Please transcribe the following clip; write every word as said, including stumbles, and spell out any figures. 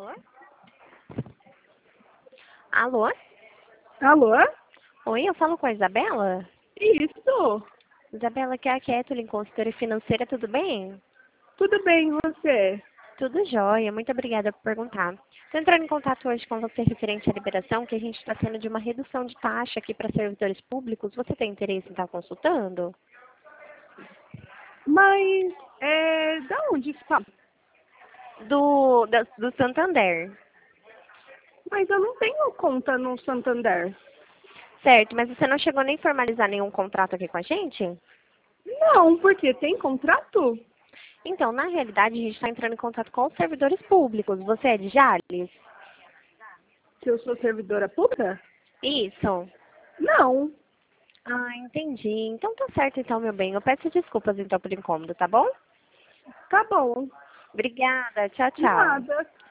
Alô? Alô? Alô? Oi, eu falo com a Isabela? Isso. Isabela, aqui é a Kathleen, consultora financeira, tudo bem? Tudo bem, e você? Tudo jóia, muito obrigada por perguntar. Estou entrando em contato hoje com você referente à liberação que a gente está tendo de uma redução de taxa aqui para servidores públicos. Você tem interesse em estar consultando? Mas, é, da onde está? Do, da- do Santander. Mas eu não tenho conta no Santander. Certo, mas você não chegou nem a formalizar nenhum contrato aqui com a gente? Não, porque tem contrato? Então, na realidade, a gente está entrando em contato com os servidores públicos. Você é de Jales? Se eu sou servidora pública? Isso. Não. Ah, entendi. Então tá certo então, meu bem. Eu peço desculpas então pelo incômodo, tá bom? Tá bom. Obrigada. Tchau, tchau. Nada.